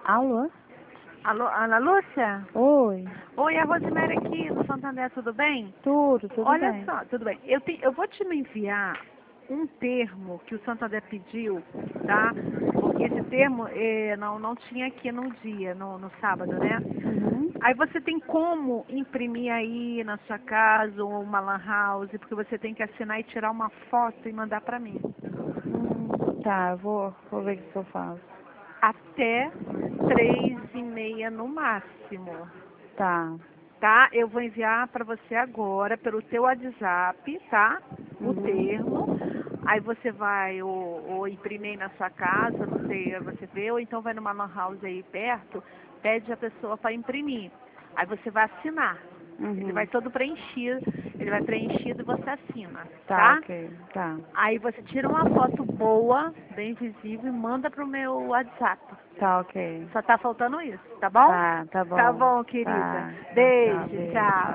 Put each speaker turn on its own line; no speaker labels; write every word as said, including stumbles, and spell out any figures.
Alô?
Alô, Ana Lúcia?
Oi.
Oi, é a Rosemary aqui do Santander, tudo bem?
Tudo, tudo
Olha
bem.
só, tudo bem. Eu, te, eu vou te enviar um termo que o Santander pediu, tá? Porque esse termo eh, não, não tinha aqui no dia, no, no sábado, né?
Uhum.
Aí você tem como imprimir aí na sua casa ou uma lan house, porque você tem que assinar e tirar uma foto e mandar pra mim.
Hum, tá, eu vou, vou ver o que eu faço.
Até três e meia no máximo.
Tá.
Tá? Eu vou enviar para você agora pelo teu WhatsApp, tá? O
Uhum.
termo. Aí você vai ou, ou imprimir aí na sua casa, não sei, você vê, ou então vai numa lan house aí perto, pede a pessoa para imprimir. Aí você vai assinar. Ele vai
Uhum.
todo preenchido, ele vai preenchido e você assina,
Tá,
tá?
ok. Tá.
Aí você tira uma foto boa, bem visível, e manda pro meu WhatsApp.
Tá, ok.
Só tá faltando isso, tá bom?
Tá, tá
Tá
bom.
bom, querida.
Tá. Tchau,
Beijo,
beijo.
tchau.